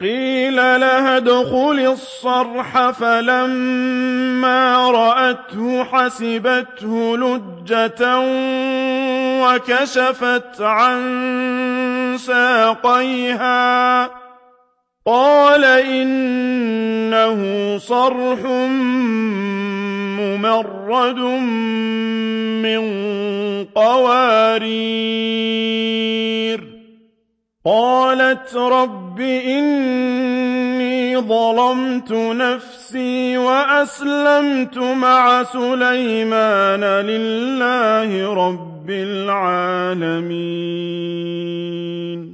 قيل لها ادخلي الصرح فلما رأته حسبته لجة وكشفت عن ساقيها قال إنه صرح ممرد من قوارير قالت رب إني ظلمت نفسي وأسلمت مع سليمان لله رب العالمين